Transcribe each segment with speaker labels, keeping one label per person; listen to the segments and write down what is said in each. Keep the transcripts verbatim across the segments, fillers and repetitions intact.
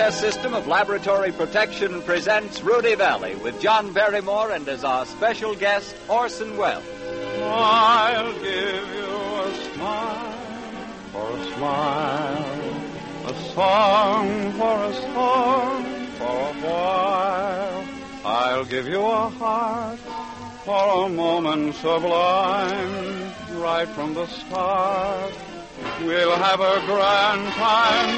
Speaker 1: S System of Laboratory Protection presents Rudy Valley with John Barrymore and as our special guest, Orson Welles.
Speaker 2: I'll give you a smile for a smile, a song for a song for a while. I'll give you a heart for a moment sublime, right from the start. We'll have a grand time.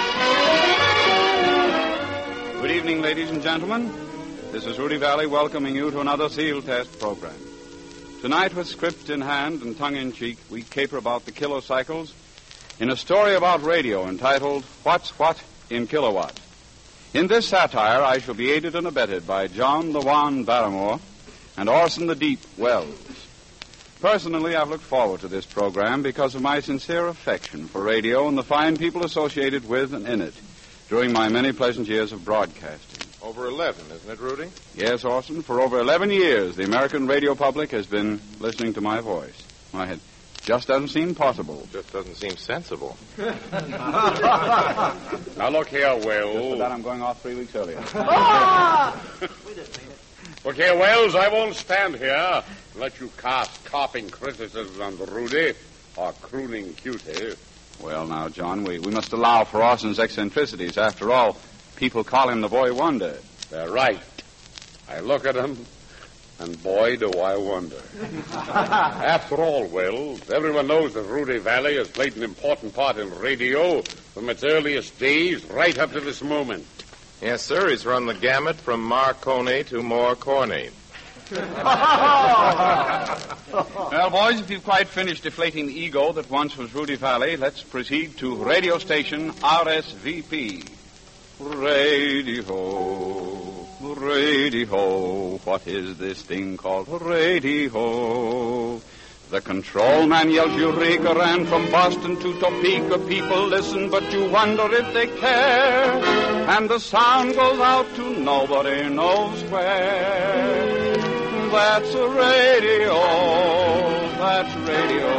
Speaker 2: Good evening, ladies and gentlemen. This is Rudy Valley welcoming you to another Seal Test program. Tonight, with script in hand and tongue-in-cheek, we caper about the kilocycles in a story about radio entitled What's What in Kilowatt. In this satire, I shall be aided and abetted by John the Wan Barrymore and Orson the Deep Welles. Personally, I've looked forward to this program because of my sincere affection for radio and the fine people associated with and in it during my many pleasant years of broadcasting.
Speaker 3: Over eleven, isn't it, Rudy?
Speaker 2: Yes, Orson. For over eleven years, the American radio public has been listening to my voice. Why, it just doesn't seem possible.
Speaker 3: It just doesn't seem sensible.
Speaker 4: Now, look here, Wells.
Speaker 2: Just for that, I'm going off three weeks earlier.
Speaker 4: Look here, Wells, I won't stand here and let you cast carping criticisms on Rudy or crooning cutie.
Speaker 2: Well, now, John, we, we must allow for Orson's eccentricities. After all, people call him the boy wonder.
Speaker 4: They're right. I look at him, and boy, do I wonder. After all, Wells, everyone knows that Rudy Valley has played an important part in radio from its earliest days right up to this moment.
Speaker 3: Yes, sir. He's run the gamut from Marconi to more corny.
Speaker 2: Well, boys, if you've quite finished deflating the ego that once was Rudy Valley, let's proceed to radio station R S V P. Radio, radio, what is this thing called radio? The control man yells Eureka, and from Boston to Topeka, people listen, but you wonder if they care. And the sound goes out to nobody knows where. That's a radio, that's radio.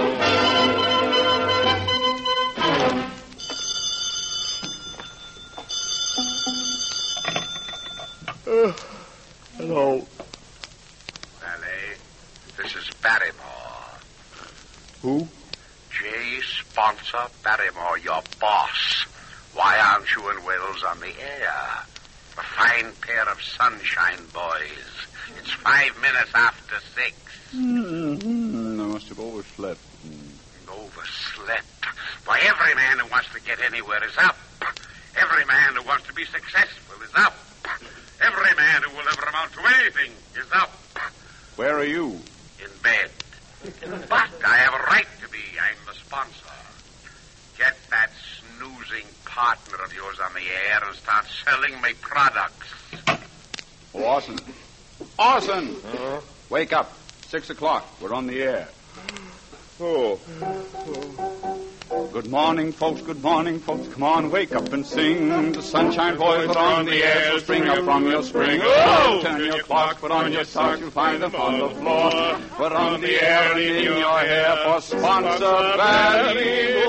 Speaker 5: Uh, hello.
Speaker 6: Valley, this is Barrymore.
Speaker 5: Who?
Speaker 6: J. Sponsor Barrymore, your boss. Why aren't you and Wells on the air? A fine pair of sunshine boys. It's five minutes after six.
Speaker 2: Mm-hmm. I must have overslept.
Speaker 6: Overslept? Why, every man who wants to get anywhere is up. Every man who wants to be successful is up. Every man who will ever amount to anything is up.
Speaker 2: Where are you?
Speaker 6: In bed. But I have a right to be. I'm the sponsor. Get that snoozing partner of yours on the air and start selling my products.
Speaker 2: Oh, Orson. Orson!
Speaker 3: Uh-huh.
Speaker 2: Wake up. Six o'clock. We're on the air.
Speaker 3: Oh.
Speaker 2: Good morning, folks. Good morning, folks. Come on, wake up and sing. The Sunshine Boys are on the air, so spring up from your spring. Oh! Turn your clocks, put on your socks, you'll find them on the floor. We're on the air and in your hair for Sponsor Valley.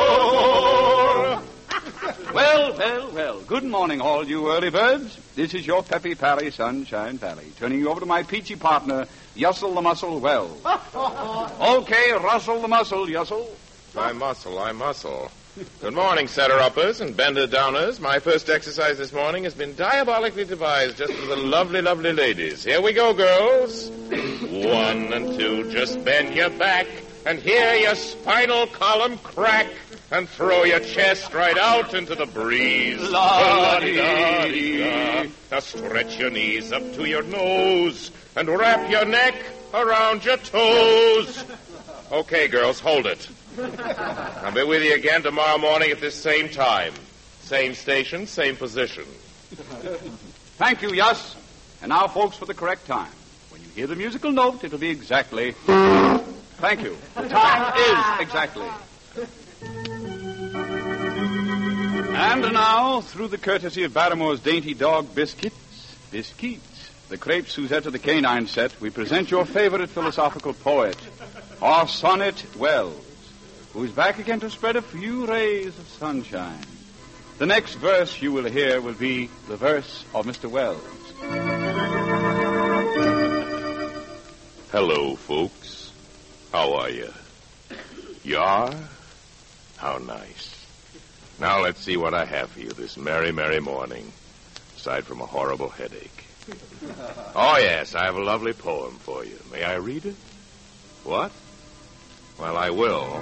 Speaker 2: Well, well, well. Good morning, all you early birds. This is your Peppy Parry, Sunshine Valley, turning you over to my peachy partner, Yussel the Muscle Wells. Okay, Russell the Muscle, Yussel.
Speaker 3: I muscle, I muscle. Good morning, setter-uppers and bender-downers. My first exercise this morning has been diabolically devised just for the lovely, lovely ladies. Here we go, girls. One and two, just bend your back and hear your spinal column crack and throw your chest right out into the breeze. La-di-da-di-da. Now stretch your knees up to your nose and wrap your neck around your toes. Okay, girls, hold it. I'll be with you again tomorrow morning at this same time. Same station, same position.
Speaker 2: Thank you, Yuss. And now, folks, for the correct time. When you hear the musical note, it'll be exactly... Thank you. The time is exactly... And now, through the courtesy of Barrymore's dainty dog, Biscuits, Biscuits, the crepe Suzette of the canine set, we present your favorite philosophical poet, Orson Welles, who is back again to spread a few rays of sunshine. The next verse you will hear will be the verse of Mister Wells.
Speaker 3: Hello, folks. How are you? You are? How nice. Now let's see what I have for you this merry, merry morning, aside from a horrible headache. Oh, yes, I have a lovely poem for you. May I read it? What? Well, I will.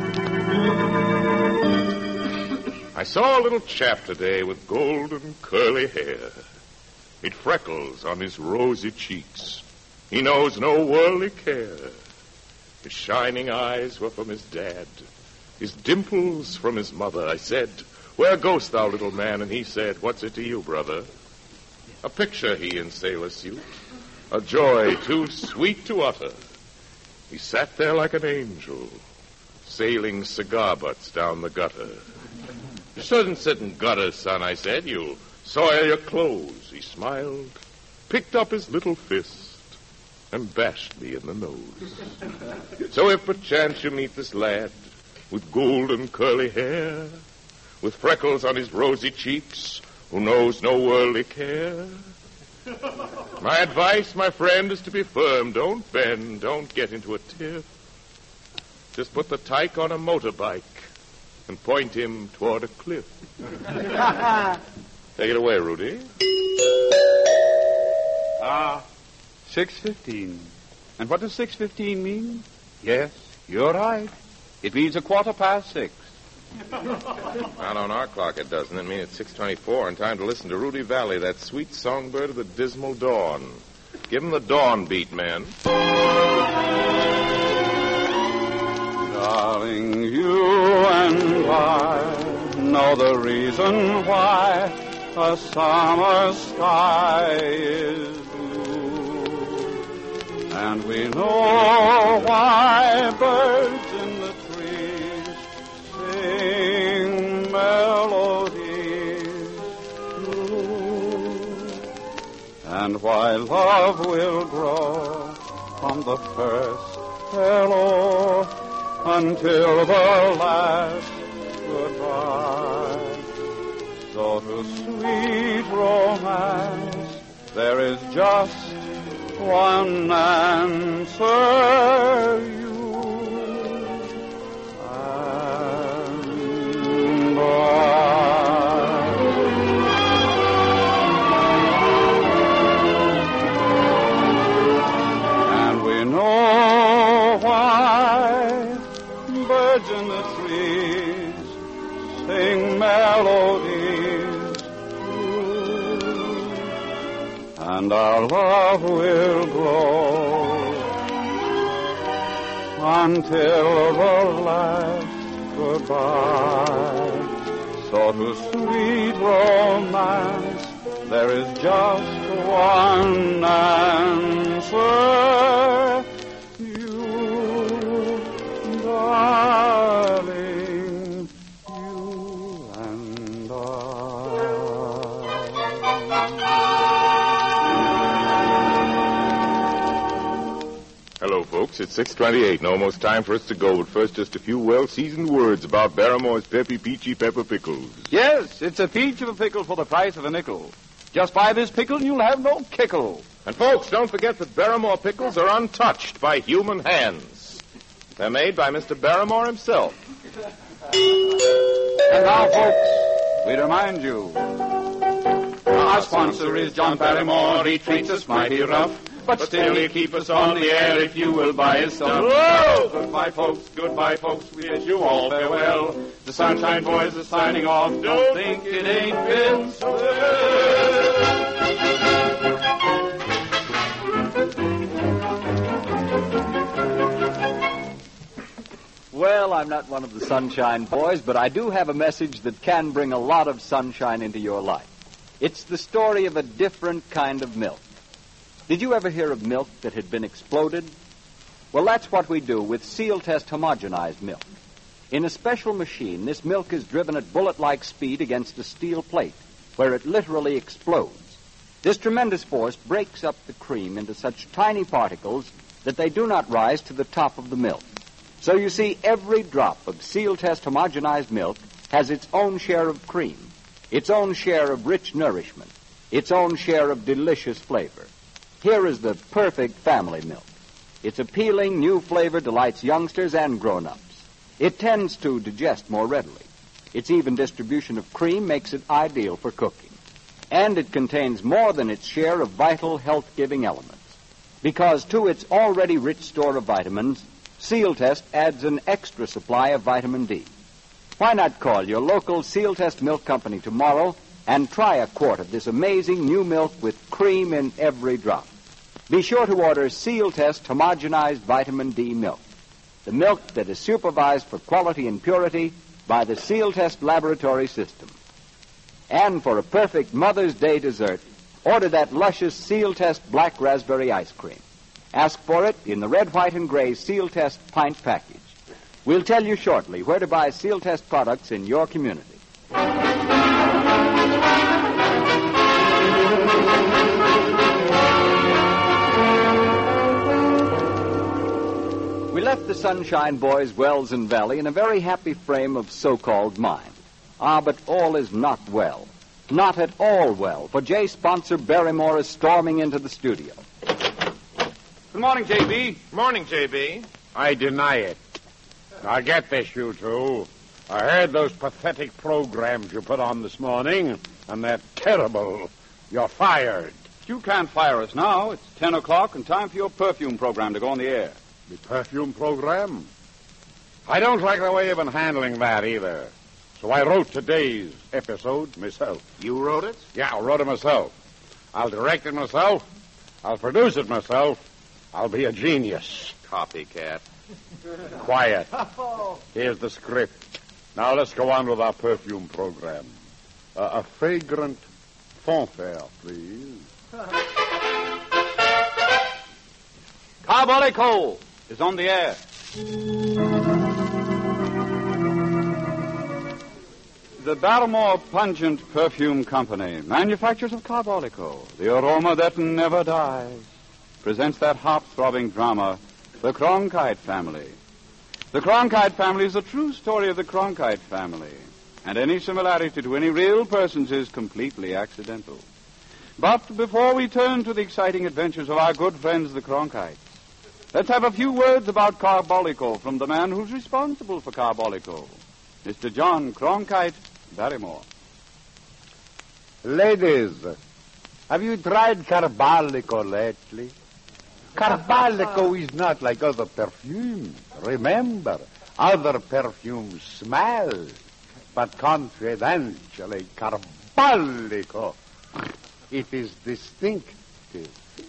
Speaker 3: I saw a little chap today with golden curly hair. He'd freckles on his rosy cheeks. He knows no worldly care. His shining eyes were from his dad, his dimples from his mother. I said, "Where goest thou, little man?" And he said, "What's it to you, brother?" A picture he in sailor suit, a joy too sweet to utter. He sat there like an angel, sailing cigar butts down the gutter. "You shouldn't sit in gutters, son," I said. "You'll soil your clothes." He smiled, picked up his little fist, and bashed me in the nose. So if perchance you meet this lad with golden curly hair, with freckles on his rosy cheeks, who knows no worldly care, my advice, my friend, is to be firm. Don't bend, don't get into a tiff. Just put the tyke on a motorbike and point him toward a cliff. Take it away, Rudy.
Speaker 2: Ah, six fifteen. And what does six fifteen mean? Yes, you're right. It means a quarter past six.
Speaker 3: Not on our clock, it doesn't. It means it's six twenty-four and time to listen to Rudy Valley, that sweet songbird of the dismal dawn. Give him the dawn beat, man.
Speaker 2: Darling, you and I know the reason why a summer sky is blue. And we know why birds in the trees sing melodies blue. And why love will grow from the first hello until the last goodbye. So to sweet romance there is just one answer, you and I. And we know why birds in the trees sing melodies blue, and our love will grow until the last goodbye. So to sweet romance there is just one answer, you, darling, you and I.
Speaker 3: Hello, folks. It's six twenty-eight and almost time for us to go. But first, just a few well-seasoned words about Barrymore's Peppy Peachy Pepper Pickles.
Speaker 2: Yes, it's a peach of a pickle for the price of a nickel. Just buy this pickle and you'll have no kickle.
Speaker 3: And, folks, don't forget that Barrymore pickles are untouched by human hands. They're made by Mister Barrymore himself.
Speaker 2: And now, folks, we remind you, our sponsor is John Barrymore. He treats us mighty rough, but still he keep us on the air if you will buy his stuff. Whoa! Goodbye, folks, goodbye, folks, we bid you all farewell. The Sunshine Boys are signing off. Don't think it ain't been swell.
Speaker 1: Well, I'm not one of the Sunshine Boys, but I do have a message that can bring a lot of sunshine into your life. It's the story of a different kind of milk. Did you ever hear of milk that had been exploded? Well, that's what we do with Seal Test homogenized milk. In a special machine, this milk is driven at bullet-like speed against a steel plate, where it literally explodes. This tremendous force breaks up the cream into such tiny particles that they do not rise to the top of the milk. So you see, every drop of Seal Test homogenized milk has its own share of cream. its own share of rich nourishment, its own share of delicious flavor. Here is the perfect family milk. Its appealing new flavor delights youngsters and grown-ups. It tends to digest more readily. Its even distribution of cream makes it ideal for cooking. And it contains more than its share of vital health-giving elements. Because to its already rich store of vitamins, Seal Test adds an extra supply of vitamin D. Why not call your local Seal Test Milk Company tomorrow and try a quart of this amazing new milk with cream in every drop? Be sure to order Seal Test homogenized vitamin D milk, the milk that is supervised for quality and purity by the Seal Test laboratory system. And for a perfect Mother's Day dessert, order that luscious Seal Test black raspberry ice cream. Ask for it in the red, white, and gray Seal Test pint package. We'll tell you shortly where to buy Seal Test products in your community. We left the Sunshine Boys, Wells and Valley, in a very happy frame of so-called mind. Ah, but all is not well. Not at all well, for J sponsor Barrymore is storming into the studio.
Speaker 2: Good morning, J B.
Speaker 3: Morning, J B.
Speaker 4: I deny it. Now get this, you two. I heard those pathetic programs you put on this morning, and they're terrible. You're fired.
Speaker 2: You can't fire us now. It's ten o'clock and time for your perfume program to go on the air.
Speaker 4: The perfume program? I don't like the way you've been handling that either. So I wrote today's episode myself.
Speaker 3: You wrote it?
Speaker 4: Yeah, I wrote it myself. I'll direct it myself. I'll produce it myself. I'll be a genius.
Speaker 3: Copycat.
Speaker 4: Quiet. Here's the script. Now let's go on with our perfume program. Uh, a fragrant fanfare, please.
Speaker 2: Carbolico is on the air. The Barrymore Pungent Perfume Company, manufacturers of Carbolico, the aroma that never dies, presents that heart-throbbing drama, The Cronkite Family. The Cronkite Family is a true story of the Cronkite family, and any similarity to any real persons is completely accidental. But before we turn to the exciting adventures of our good friends, the Cronkites, let's have a few words about Carbolico from the man who's responsible for Carbolico, Mister John Cronkite Barrymore.
Speaker 7: Ladies, have you tried Carbolico lately? Carbolico is not like other perfumes. Remember, other perfumes smell, but confidentially, Carbolico, it is distinctive.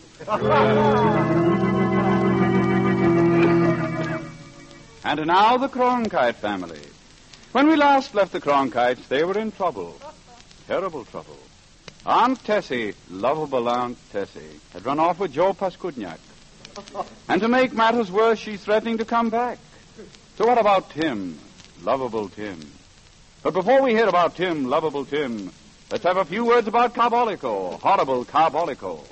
Speaker 2: And now the Cronkite family. When we last left the Cronkites, they were in trouble. Terrible trouble. Aunt Tessie, lovable Aunt Tessie, had run off with Joe Paskudniak. And to make matters worse, she's threatening to come back. So what about Tim, lovable Tim? But before we hear about Tim, lovable Tim, let's have a few words about Carbolico, horrible Carbolico.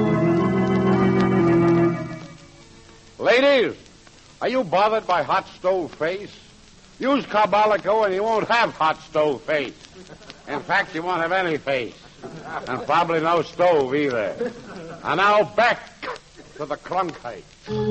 Speaker 4: Ladies, are you bothered by hot stove face? Use Carbolico and you won't have hot stove face. In fact, you won't have any face. And probably no stove either. And now back to the Cronkite.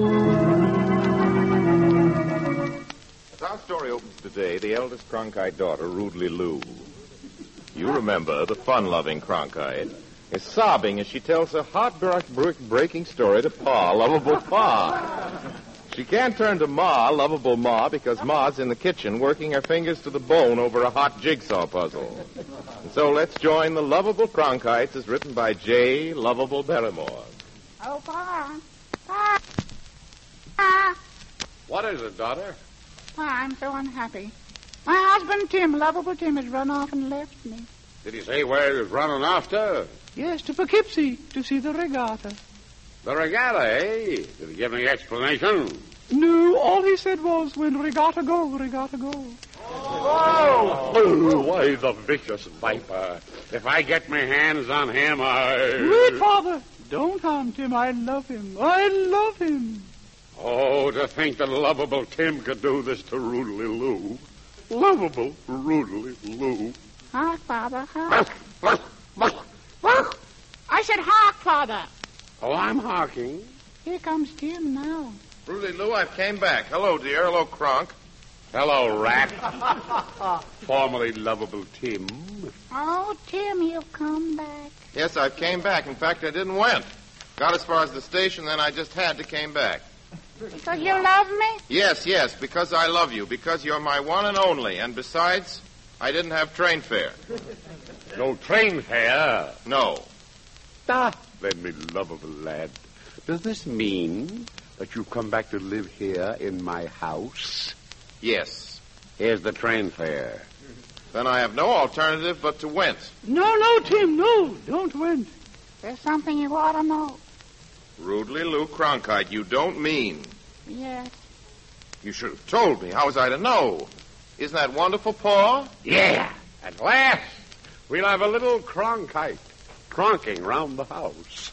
Speaker 3: As our story opens today, the eldest Cronkite daughter, Rudely Lou, you remember the fun-loving Cronkite, is sobbing as she tells a heart-breaking story to Pa, lovable Pa. She can't turn to Ma, lovable Ma, because Ma's in the kitchen working her fingers to the bone over a hot jigsaw puzzle. And so let's join the lovable Cronkites as written by J. Lovable Barrymore.
Speaker 8: Oh, Pa. Pa. Pa.
Speaker 4: What is it, daughter?
Speaker 8: Pa, I'm so unhappy. My husband, Tim, lovable Tim, has run off and left me.
Speaker 4: Did he say where he was running after?
Speaker 8: Yes, to Poughkeepsie, to see the regatta.
Speaker 4: The regatta, eh? Did he give any explanation?
Speaker 8: No, all he said was, when regatta go, regatta go.
Speaker 4: Oh! Oh, why, the vicious viper. If I get my hands on him, I...
Speaker 8: Wait, Father. Don't harm Tim. I love him. I love him.
Speaker 4: Oh, to think that lovable Tim could do this to Rudely Lou. Lovable Rudely Lou.
Speaker 8: Hark, Father, hark. I said hark, Father.
Speaker 4: Oh, I'm harking.
Speaker 8: Here comes Tim now.
Speaker 3: Rudy Lou, I've came back. Hello, dear. Hello, Kronk.
Speaker 4: Hello, Rat. Formerly lovable Tim.
Speaker 8: Oh, Tim, you've come back.
Speaker 3: Yes, I came back. In fact, I didn't went. Got as far as the station, then I just had to came back.
Speaker 8: Because you love me?
Speaker 3: Yes, yes, because I love you, because you're my one and only, and besides, I didn't have train fare.
Speaker 4: No train fare?
Speaker 3: No.
Speaker 4: Ah, then, me lovable lad, does this mean that you've come back to live here in my house?
Speaker 3: Yes.
Speaker 4: Here's the train fare.
Speaker 3: Then I have no alternative but to went.
Speaker 9: No, no, Tim, no, don't went.
Speaker 8: There's something you ought to know.
Speaker 3: Rudely Lou Cronkite, you don't mean.
Speaker 8: Yes.
Speaker 3: You should have told me. How was I to know? Isn't that wonderful, Paul?
Speaker 4: Yeah. At last, we'll have a little Cronkite cronking round the house.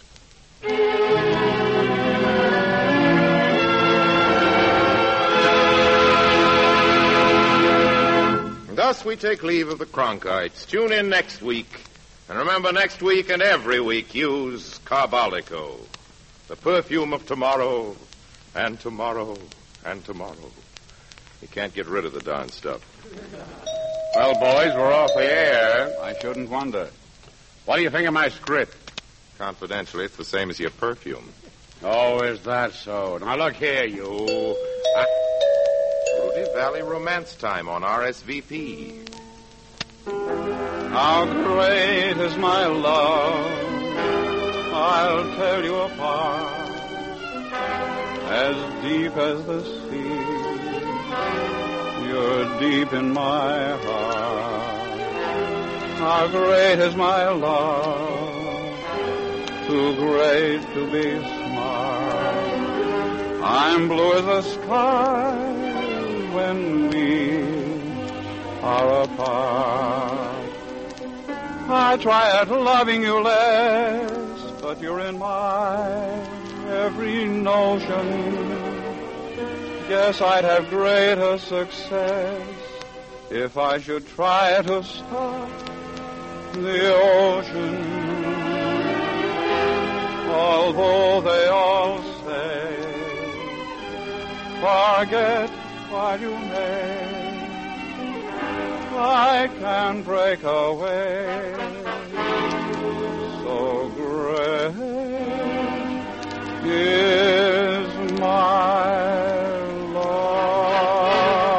Speaker 3: Thus we take leave of the Cronkites. Tune in next week. And remember, next week and every week, use Carbolico, the perfume of tomorrow and tomorrow and tomorrow. You can't get rid of the darn stuff.
Speaker 4: Well, boys, we're off the air.
Speaker 2: I shouldn't wonder.
Speaker 4: What do you think of my script?
Speaker 3: Confidentially, it's the same as your perfume.
Speaker 4: Oh, is that so? Now, look here, you. I...
Speaker 3: Rudy Valley Romance Time on R S V P.
Speaker 2: How great is my love, I'll tell you apart, as deep as the sea, you're deep in my heart. How great is my love, too great to be smart. I'm blue as the sky when we are apart. I try at loving you less, but you're in my every notion. Guess I'd have greater success if I should try to stop the ocean. Although they all say, forget while you may, I can break away. So great is my love.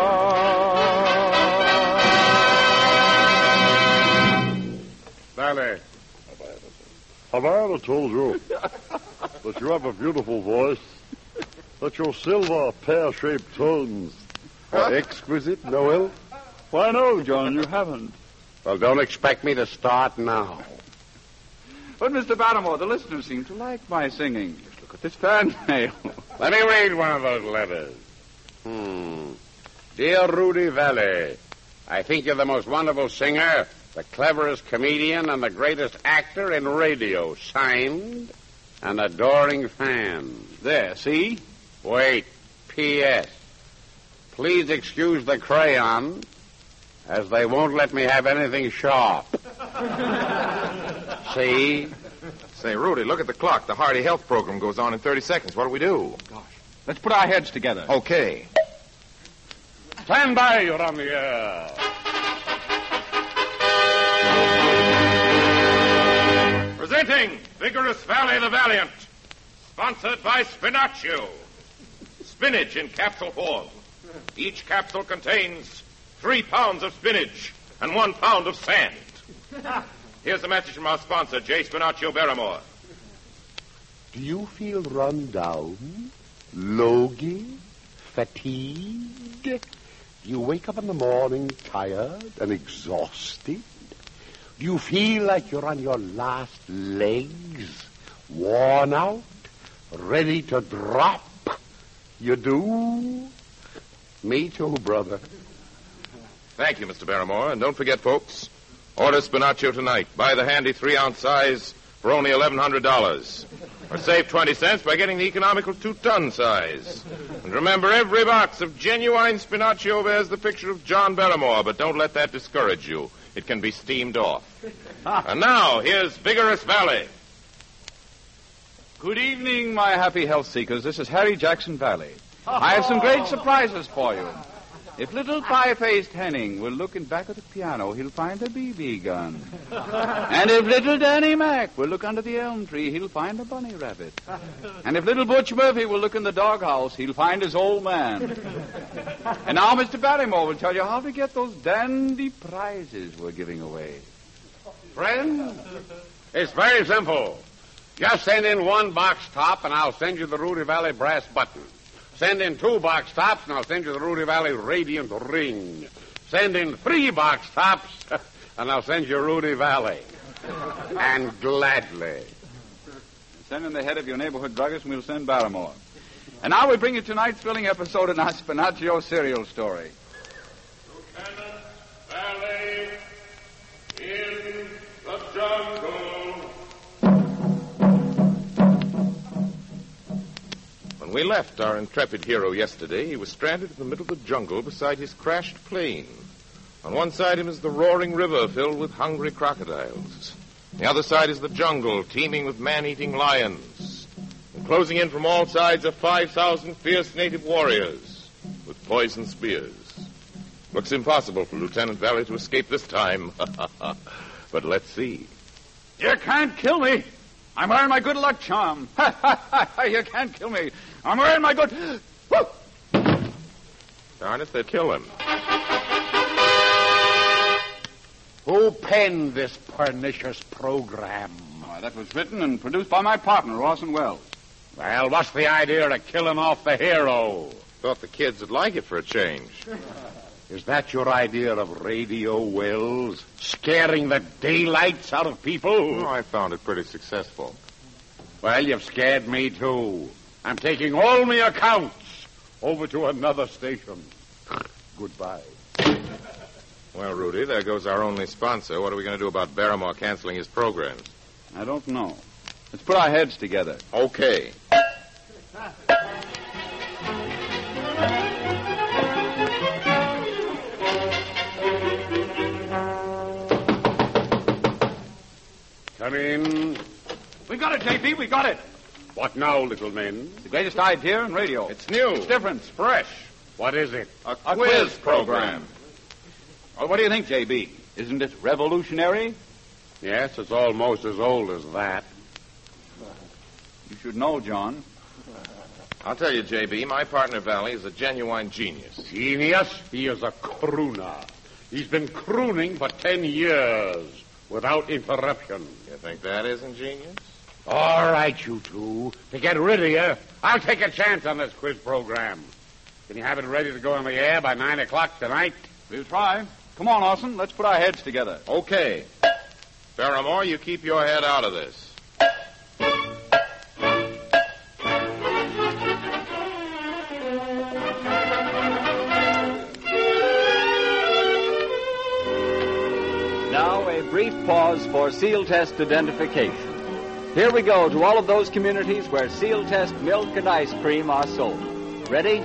Speaker 4: Valley.
Speaker 5: Have I ever told you that you have a beautiful voice, that your silver pear-shaped tones are exquisite, Noel?
Speaker 2: Why, no, John, you haven't.
Speaker 4: Well, don't expect me to start now.
Speaker 2: But, Mister Barrymore, the listeners seem to like my singing. Just look at this fan mail.
Speaker 4: Let me read one of those letters. Hmm. Dear Rudy Valley, I think you're the most wonderful singer, the cleverest comedian, and the greatest actor in radio. Signed, an adoring fan.
Speaker 2: There, see?
Speaker 4: Wait. P S. Please excuse the crayon, as they won't let me have anything sharp. See?
Speaker 3: Say, Rudy, look at the clock. The Hardy Health program goes on in thirty seconds. What do we do?
Speaker 2: Gosh. Let's put our heads together.
Speaker 3: Okay.
Speaker 4: Stand by, you're on the air.
Speaker 3: Presenting Vigorous Valley the Valiant. Sponsored by Spinaccio. Spinach in capsule form. Each capsule contains three pounds of spinach and one pound of sand. Here's a message from our sponsor, J. Spinaccio Barrymore.
Speaker 7: Do you feel run down, logy, fatigued? Do you wake up in the morning tired and exhausted? Do you feel like you're on your last legs, worn out, ready to drop? You do? Me too, brother.
Speaker 3: Thank you, Mister Barrymore. And don't forget, folks, order Spinaccio tonight. Buy the handy three-ounce size for only eleven hundred dollars. Or save twenty cents by getting the economical two-ton size. And remember, every box of genuine Spinaccio bears the picture of John Barrymore, but don't let that discourage you. it can be steamed off. And now, here's Vigorous Valley.
Speaker 2: Good evening, my happy health seekers. This is Harry Jackson Valley. I have some great surprises for you. If little pie-faced Henning will look in back of the piano, he'll find a B B gun. And if little Danny Mac will look under the elm tree, he'll find a bunny rabbit. And if little Butch Murphy will look in the doghouse, he'll find his old man. And now Mister Barrymore will tell you how to get those dandy prizes we're giving away.
Speaker 4: Friend, it's very simple. Just send in one box top, and I'll send you the Rudy Valley brass button. Send in two box tops, and I'll send you the Rudy Valley radiant ring. Send in three box tops, and I'll send you Rudy Valley. And gladly.
Speaker 2: Send in the head of your neighborhood druggist, and we'll send Barrymore. And now we bring you tonight's thrilling episode in our Spinaccio serial story.
Speaker 4: Lieutenant Valley in the jungle.
Speaker 3: When we left our intrepid hero yesterday, he was stranded in the middle of the jungle beside his crashed plane. On one side of him is the roaring river filled with hungry crocodiles. On the other side is the jungle teeming with man-eating lions. And closing in from all sides are five thousand fierce native warriors with poisoned spears. Looks impossible for Lieutenant Valley to escape this time. But let's see.
Speaker 2: You can't kill me. I'm wearing my good luck charm. You can't kill me. I'm wearing my good... Woo!
Speaker 3: Darn it, they'll kill him.
Speaker 7: Who penned this pernicious program?
Speaker 2: Why, that was written and produced by my partner, Orson Welles.
Speaker 4: Well, what's the idea of killing off the hero?
Speaker 3: Thought the kids would like it for a change.
Speaker 7: Is that your idea of Radio Wells? Scaring the daylights out of people?
Speaker 3: Oh, I found it pretty successful.
Speaker 7: Well, you've scared me, too. I'm taking all my accounts over to another station. Goodbye.
Speaker 3: Well, Rudy, there goes our only sponsor. What are we going to do about Barrymore canceling his programs?
Speaker 2: I don't know. Let's put our heads together.
Speaker 3: Okay.
Speaker 4: Come in.
Speaker 2: We got it, J P. We got it.
Speaker 4: What now, little men?
Speaker 2: The greatest idea in radio.
Speaker 3: It's new.
Speaker 2: It's different. It's fresh.
Speaker 4: What is it?
Speaker 2: A, a quiz, quiz program. Well, what do you think, J B? Isn't it revolutionary?
Speaker 4: Yes, it's almost as old as that.
Speaker 2: You should know, John.
Speaker 3: I'll tell you, J B, my partner, Valley, is a genuine genius.
Speaker 7: Genius? He is a crooner. He's been crooning for ten years without interruption.
Speaker 3: You think that isn't genius?
Speaker 7: All right, you two. To get rid of you, I'll take a chance on this quiz program. Can you have it ready to go on the air by nine o'clock tonight?
Speaker 2: We'll try. Come on, Orson. Let's put our heads together.
Speaker 3: Okay. Barrymore, you keep your head out of this.
Speaker 1: Now, a brief pause for seal test identification. Here we go to all of those communities where seal test milk and ice cream are sold. Ready?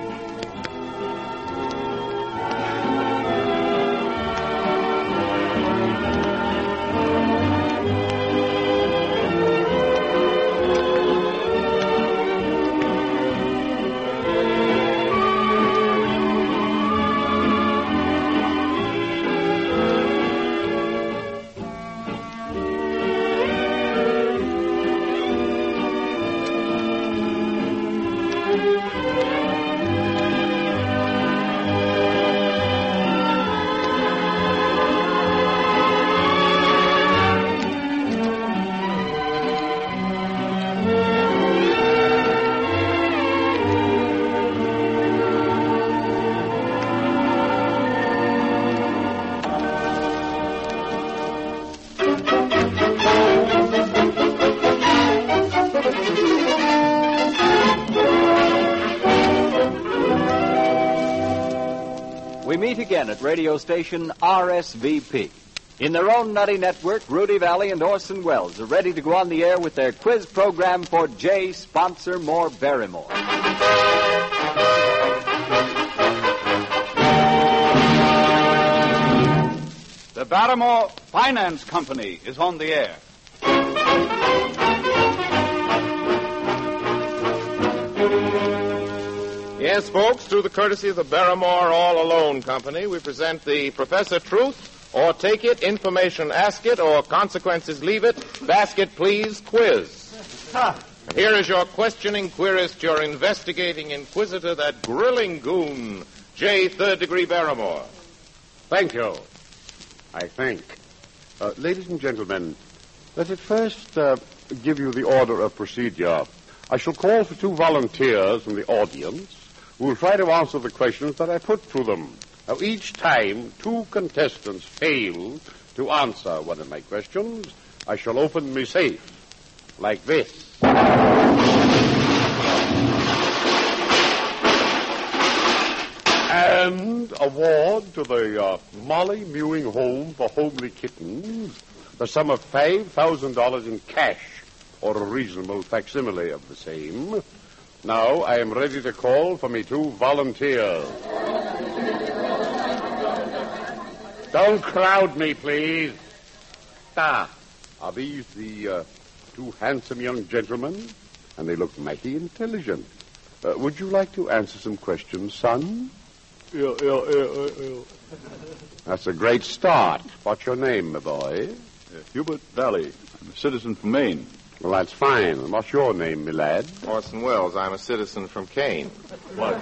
Speaker 1: We meet again at radio station R S V P. In their own nutty network, Rudy Valley and Orson Welles are ready to go on the air with their quiz program for J. Sponsor More Barrymore. The
Speaker 2: Barrymore Finance Company is on the air.
Speaker 3: Yes, folks, through the courtesy of the Barrymore All Alone Company, we present the Professor Truth, or Take It, Information Ask It, or Consequences Leave It, Basket Please quiz.
Speaker 9: Ha!
Speaker 3: And here is your questioning querist, your investigating inquisitor, that grilling goon, J. Third Degree Barrymore.
Speaker 7: Thank you. I think. Uh, ladies and gentlemen, let it first uh, give you the order of procedure. I shall call for two volunteers from the audience who will try to answer the questions that I put to them. Now, each time two contestants fail to answer one of my questions, I shall open my safe like this. And award to the uh, Molly Mewing Home for Homely Kittens the sum of five thousand dollars in cash, or a reasonable facsimile of the same. Now I am ready to call for me two volunteers. Don't crowd me, please. Ah, are these the uh, two handsome young gentlemen? And they look mighty intelligent. Uh, would you like to answer some questions, son?
Speaker 5: Yeah, yeah, yeah, yeah.
Speaker 7: That's a great start. What's your name, my boy?
Speaker 5: Uh, Hubert Valley. I'm a citizen from Maine.
Speaker 7: Well, that's fine. And what's your name, my lad?
Speaker 3: Orson Welles, I'm a citizen from Kane.
Speaker 5: What?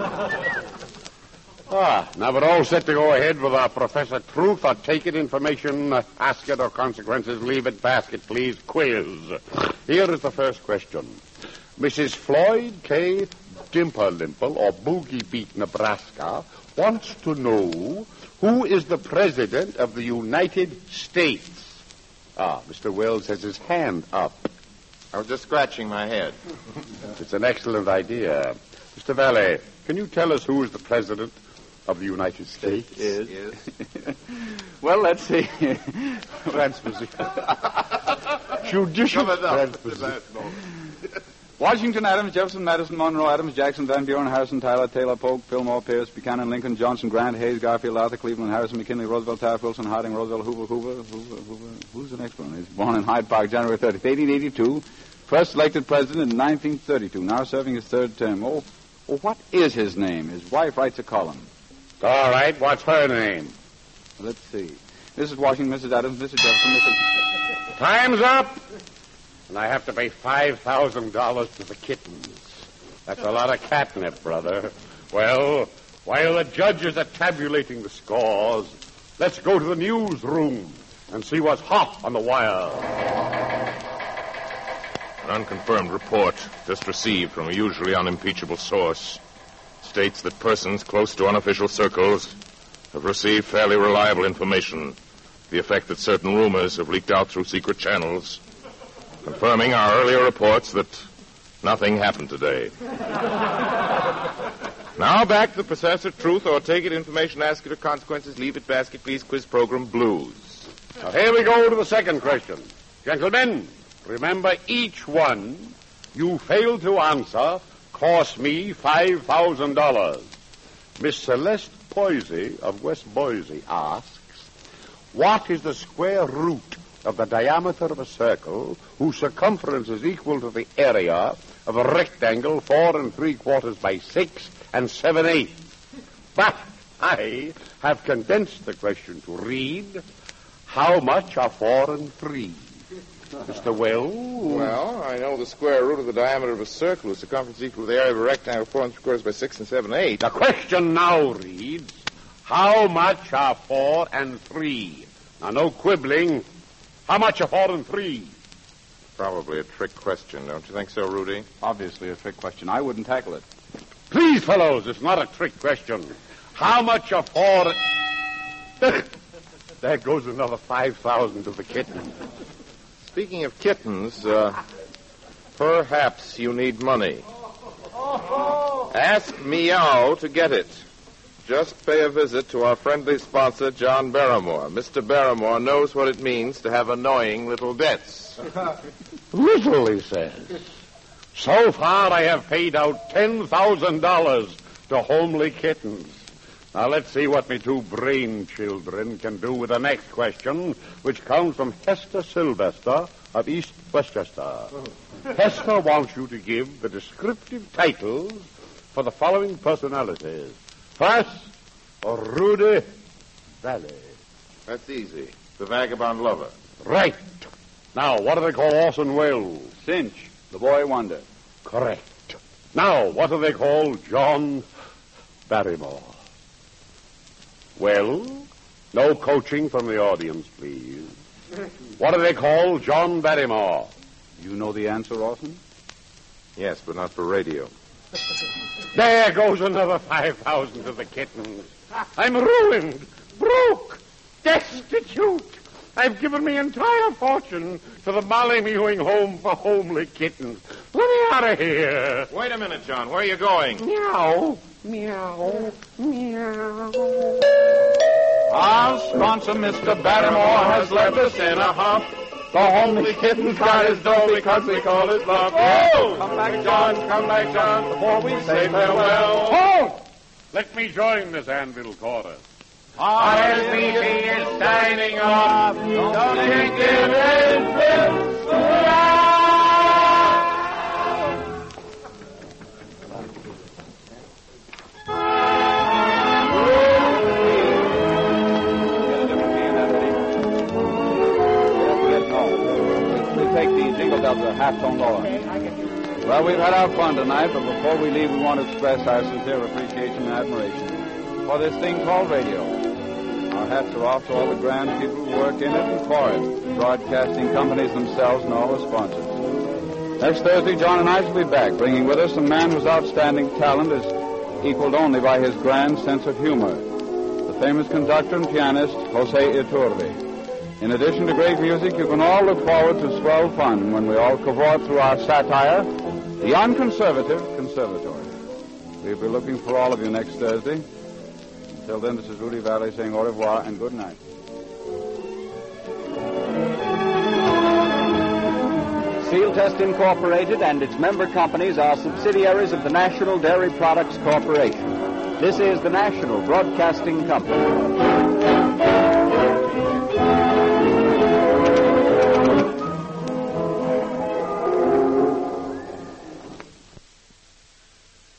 Speaker 7: Ah, now we're all set to go ahead with our Professor Truth or Take It information, uh, ask it or consequences, leave it, basket, please, quiz. Here is the first question. Missus Floyd K. Dimperlimple, or Boogie Beat, Nebraska, wants to know who is the President of the United States. Ah, Mister Wells has his hand up.
Speaker 3: I was just scratching my head.
Speaker 7: It's an excellent idea. Mister Valley, can you tell us who is the President of the United States?
Speaker 2: Is.
Speaker 3: Yes.
Speaker 2: Well, let's see.
Speaker 7: Transposition. Judicial transposition.
Speaker 2: Washington, Adams, Jefferson, Madison, Monroe, Adams, Jackson, Van Buren, Harrison, Tyler, Taylor, Polk, Fillmore, Pierce, Buchanan, Lincoln, Johnson, Grant, Hayes, Garfield, Arthur, Cleveland, Harrison, McKinley, Roosevelt, Taft, Wilson, Harding, Roosevelt, Hoover, Hoover, Hoover, Hoover. Who's the next one? He's born in Hyde Park, January thirtieth, eighteen eighty-two. First elected president in nineteen thirty-two. Now serving his third term. Oh, oh, what is his name? His wife writes a column.
Speaker 7: All right, what's her name?
Speaker 2: Let's see. Missus Washington, Missus Adams, Missus Jefferson, Missus
Speaker 7: Time's up. And I have to pay five thousand dollars to the kittens. That's a lot of catnip, brother. Well, while the judges are tabulating the scores, let's go to the newsroom and see what's hot on the wire.
Speaker 3: An unconfirmed report just received from a usually unimpeachable source states that persons close to unofficial circles have received fairly reliable information to the effect that certain rumors have leaked out through secret channels, confirming our earlier reports that nothing happened today. Now back to the Professor Truth, or Take It information, ask it or consequences, leave it, basket, please, quiz program, blues.
Speaker 7: Now, here we go to the second question. Gentlemen, remember each one you failed to answer cost me five thousand dollars. Miss Celeste Poisey of West Boise asks, what is the square root of the diameter of a circle whose circumference is equal to the area of a rectangle four and three quarters by six and seven eighths? But I have condensed the question to read, how much are four and three? Mister Wells?
Speaker 3: Well, I know the square root of the diameter of a circle whose circumference is equal to the area of a rectangle four and three quarters by six and seven eighths.
Speaker 7: The question now reads, how much are four and three? Now, no quibbling. How much are four and three?
Speaker 3: Probably a trick question, don't you think so, Rudy?
Speaker 2: Obviously a trick question. I wouldn't tackle it.
Speaker 7: Please, fellows, it's not a trick question. How much are four... There goes another five thousand to the kitten.
Speaker 3: Speaking of kittens, uh, perhaps you need money. Ask Meow to get it. Just pay a visit to our friendly sponsor, John Barrymore. Mister Barrymore knows what it means to have annoying little debts.
Speaker 7: Little, he says. So far, I have paid out ten thousand dollars to homely kittens.
Speaker 4: Now, let's see what me two brain children can do with the next question, which comes from Hester Sylvester of East Westchester. Oh. Hester wants you to give the descriptive titles for the following personalities. First, Rudy Valley.
Speaker 3: That's easy. The vagabond lover.
Speaker 4: Right. Now, what do they call Orson Welles?
Speaker 2: Cinch, the boy wonder.
Speaker 4: Correct. Now, what do they call John Barrymore? Well, no coaching from the audience, please. What do they call John Barrymore?
Speaker 2: You know the answer, Orson?
Speaker 3: Yes, but not for radio.
Speaker 4: There goes another five thousand to the kittens. I'm ruined, broke, destitute. I've given me entire fortune to the Molly Mewing Home for Homely Kittens. Let me out of here.
Speaker 3: Wait a minute, John. Where are you going?
Speaker 4: Meow, meow, meow.
Speaker 2: Our sponsor, Mister Barrymore, has left us in a huff. The homely kitten's got his dough because we call it love. Oh! Come back, John, come back, John, before we say farewell.
Speaker 4: Halt! Let me join this anvil chorus.
Speaker 2: R S V P is signing off. Don't think it is Take the jingle bells a half tone lower. Well, we've had our fun tonight, but before we leave, we want to express our sincere appreciation and admiration for this thing called radio. Our hats are off to all the grand people who work in it and for it, broadcasting companies themselves and all the sponsors. Next Thursday, John and I shall be back, bringing with us a man whose outstanding talent is equaled only by his grand sense of humor, the famous conductor and pianist, Jose Iturbe. In addition to great music, you can all look forward to swell fun when we all cavort through our satire, The Unconservative Conservatory. We'll be looking for all of you next Thursday. Until then, this is Rudy Valley saying au revoir and good night.
Speaker 1: Seal Test Incorporated and its member companies are subsidiaries of the National Dairy Products Corporation. This is the National Broadcasting Company.